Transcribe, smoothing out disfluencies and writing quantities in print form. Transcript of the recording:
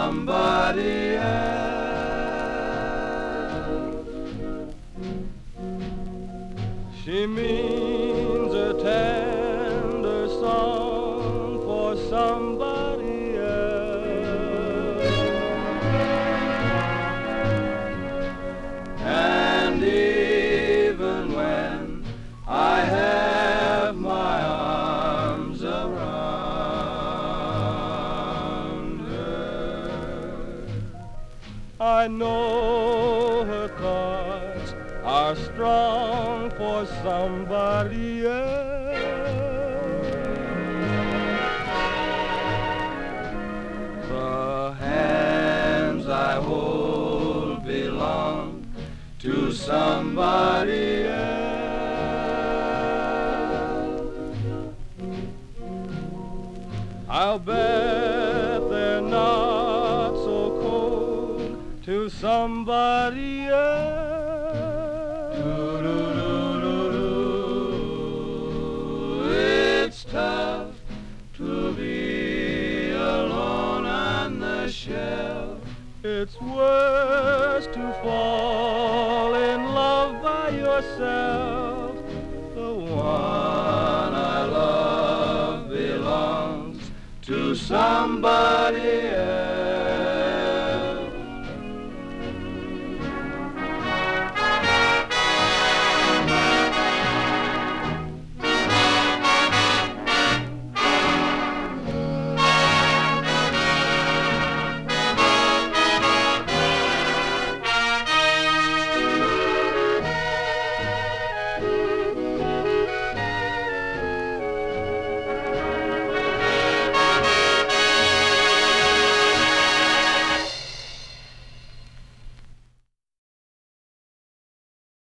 somebody else. She means a tender song for somebody else. And even when I have my arms around her, I know her thoughts are strong for somebody else. The hands I hold belong to somebody else. I'll bet they're not so cold to somebody else. It's tough to be alone on the shelf. It's worse to fall in love by yourself. The one I love belongs to somebody else.